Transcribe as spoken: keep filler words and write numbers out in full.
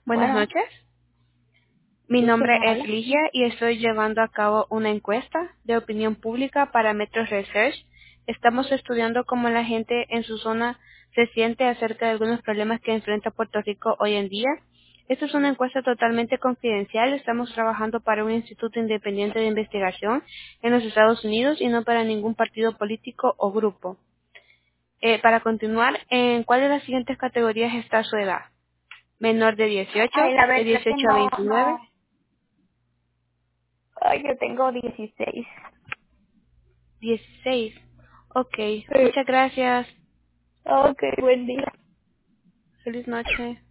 Buenas Bueno, noches. Mi ¿sí quién nombre me es habla? Ligia y estoy llevando a cabo una encuesta de opinión pública para Metro Research. Estamos estudiando cómo la gente en su zona se siente acerca de algunos problemas que enfrenta Puerto Rico hoy en día. Esta es una encuesta totalmente confidencial. Estamos trabajando para un instituto independiente de investigación en los Estados Unidos y no para ningún partido político o grupo. Eh, para continuar, ¿en cuál de las siguientes categorías está su edad? Menor de dieciocho, Ay, la de verdad que dieciocho a no, veintinueve. no. Ay, yo tengo dieciséis. Dieciséis. Ok, Sí. muchas gracias. Ok, buen día. Feliz noche.